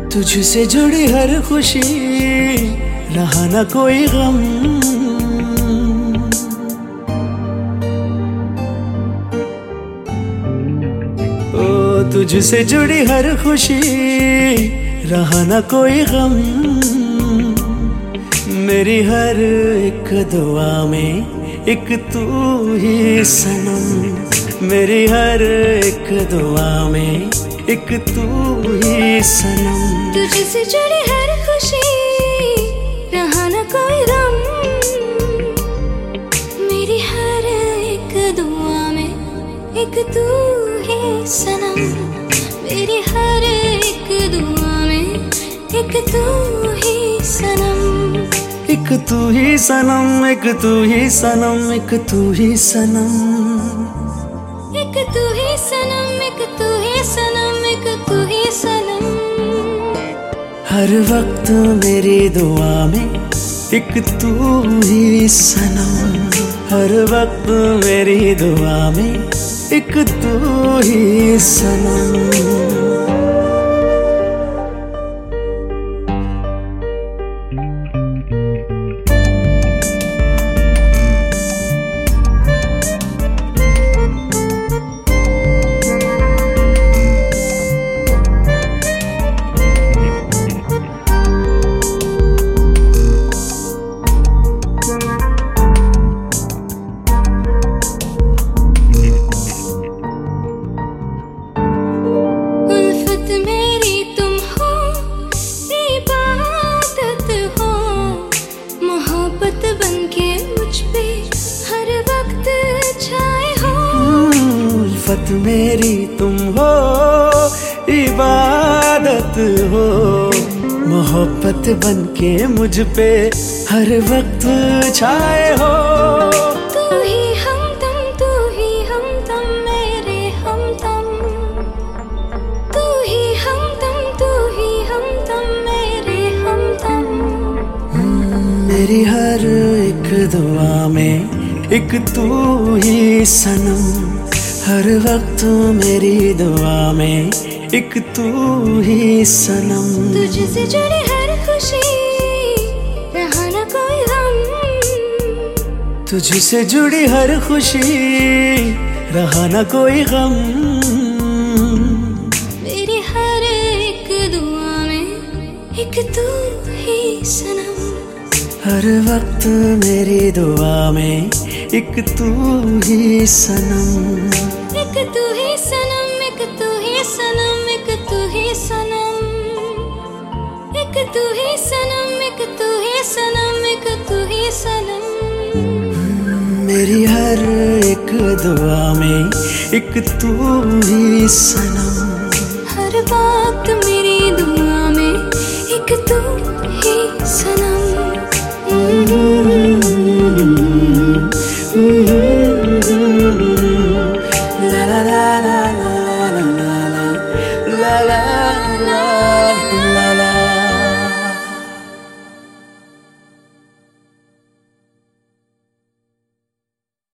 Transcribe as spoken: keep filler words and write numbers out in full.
तुझसे जुड़ी हर खुशी, रहा ना कोई गम। ओ तुझसे जुड़ी हर खुशी, रहा ना कोई गम। मेरी हर एक दुआ में एक तू ही सनम। मेरी हर एक दुआ में एक तू ही सनम। तुझसे जुड़ी हर खुशी, रहा ना कोई गम। मेरी हर एक दुआ में एक तू ही सनम। मेरी हर एक दुआ में एक तू ही सनम। एक तू ही सनम, एक तू ही सनम, एक तू ही सनम। एक तू ही सनम, एक तू ही सनम, एक तू ही सनम। हर वक्त मेरी दुआ में एक तू ही सनम। हर वक्त मेरी दुआ में एक तू ही सनम। उल्फत मेरी तुम हो, इबादत हो। मोहब्बत बनके मुझ पे हर वक्त छाए हो। तू ही हमदम, तू ही हमदम, मेरे हमदम। तू ही हमदम, तू ही हमदम, मेरे हमदम। मेरी हर एक दुआ में एक तू ही सनम। हर वक्त मेरी दुआ में एक तू ही सनम। तुझसे जुड़ी हर खुशी, रहा ना कोई गम। तुझसे जुड़ी हर खुशी, रहा ना कोई गम। मेरी हर एक दुआ में एक तू ही सनम। हर वक्त मेरी दुआ में एक तू ही सनम। एक तू ही सनम, एक तू ही सनम, एक तू ही सनम। एक तू ही सनम, एक तू ही सनम, एक तू ही सनम। मेरी हर एक दुआ में एक तू ही सनम। हर वक्त मेरी दुआ में एक तू ही सनम।